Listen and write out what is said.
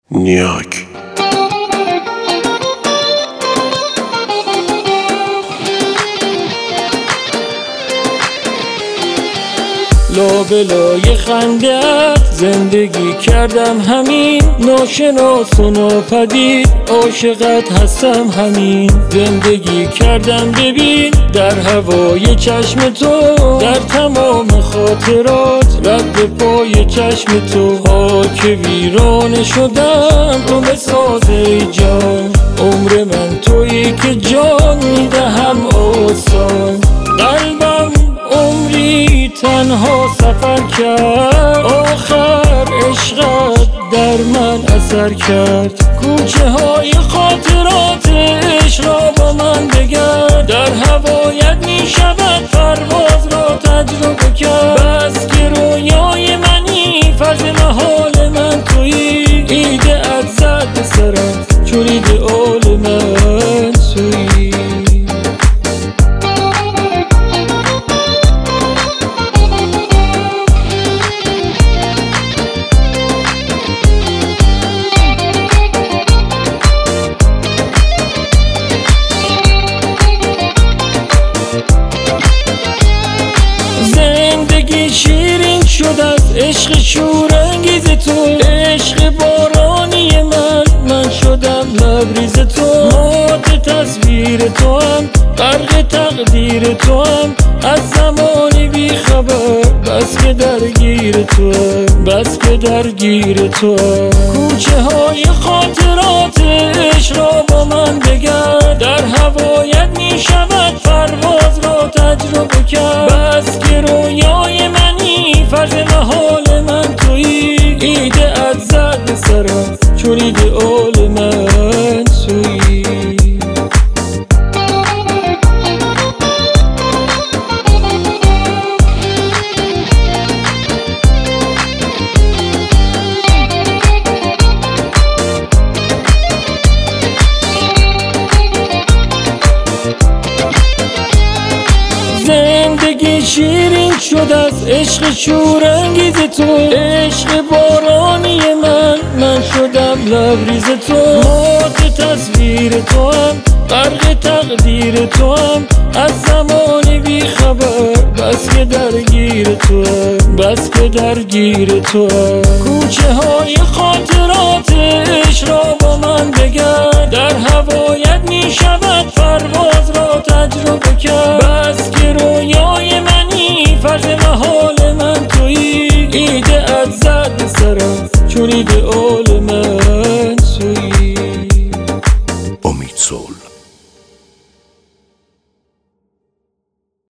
نیاک لابلای خندت زندگی کردم همین، ناشناس و ناپدید عاشقت هستم همین. زندگی کردم ببین در هوای چشم تو، در تمام خاطرات رد پای چشم تو. خاک ویرانه شدم تو بساز ای جان، عمر من تویی که جان میدهم آسان. قلبم عمری تنها سفر کرد، آخر عشقت در من اثر کرد. کوچه های خاطرات عشق را با من بگرد، در هوایت می شود پرواز را تجربه کرد. بس که رویای منی فرض محال من تویی، ایده از زد سرم چون ایدئال من تویی. شیرین شد از عشق شورانگیز تو، عشق بارانی من شدم لبریز تو. مات تصویر تو هم غرق تقدیر تو هم، از زمانی بی خبر بس که درگیر تو هم، بس که درگیر تو هم. کوچه های خاطرات عشق را با من بگرد، در هوایت می شود پرواز را تجربه کرد. بس که رویای منی فرض محال من تویی، ایده از زد سرم چون ایدئال من تویی. زندگی شیرین شد از عشق شورانگیز تو، عشق بارانی من شدم لبریز تو. مات تصویر تو هم غرق تقدیر تو هم، از زمانی بی خبر بس که درگیر تو هم، بس که درگیر تو هم. کوچه های خاطرات عشق را با من بگرد، در هوایت می شود پرواز را تجربه کرد. بس که رویای منی فرض محال من تویی، ایده از زد سرم چون ایدئال من تویی. امید سول.